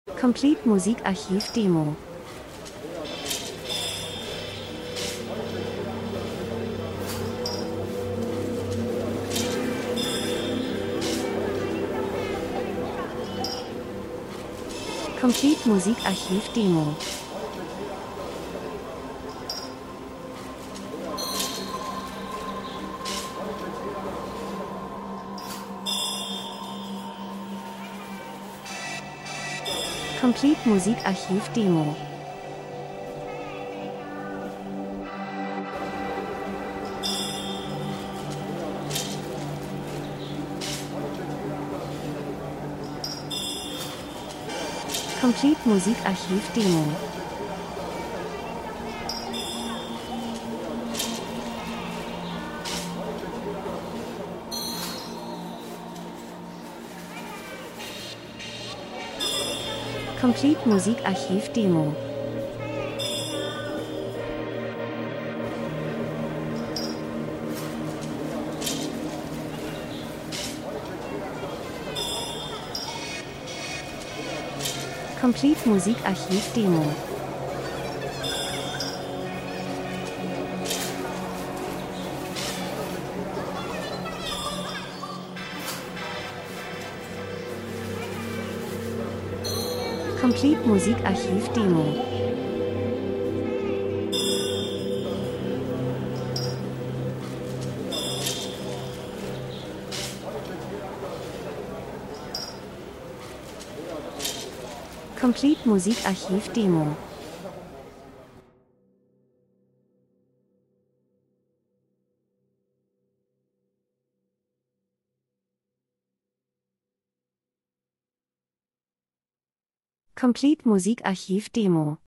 Complete Musikarchiv Demo. Complete Musikarchiv Demo. Complete Musikarchiv Demo. Complete Musikarchiv Demo. Complete Musikarchiv Demo. Complete Musikarchiv Demo. Complete Musikarchiv Demo. Complete Musikarchiv Demo. Complete Musikarchiv Demo.